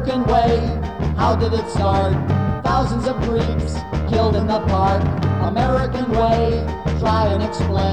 American way. How did it start? Thousands of creeps killed in the park. American way, try and explain.